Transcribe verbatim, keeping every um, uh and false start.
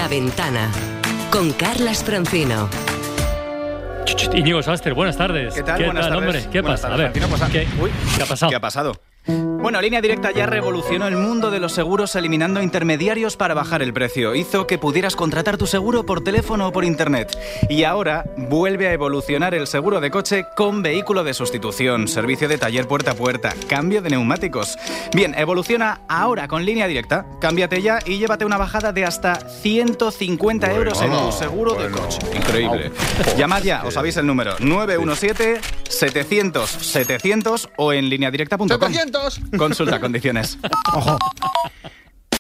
Ventana con Carlas Francino. Íñigo Sastre, buenas tardes. ¿Qué tal? ¿Qué buenas tal, tardes. hombre? ¿Qué Buenas pasa? tardes, A ver, Francino, ¿qué, Uy, ¿qué ha pasado? ¿Qué ha pasado? Bueno, Línea Directa ya revolucionó el mundo de los seguros eliminando intermediarios para bajar el precio. Hizo que pudieras contratar tu seguro por teléfono o por internet. Y ahora vuelve a evolucionar el seguro de coche con vehículo de sustitución, servicio de taller puerta a puerta, cambio de neumáticos. Bien, evoluciona ahora con Línea Directa. Cámbiate ya y llévate una bajada de hasta ciento cincuenta bueno, euros en tu seguro bueno, de coche. Increíble. Oh, Llamad ya, os sabéis el número nueve uno siete, setecientos, setecientos o en lineadirecta punto com. ¡setecientos! Consulta condiciones. Ojo.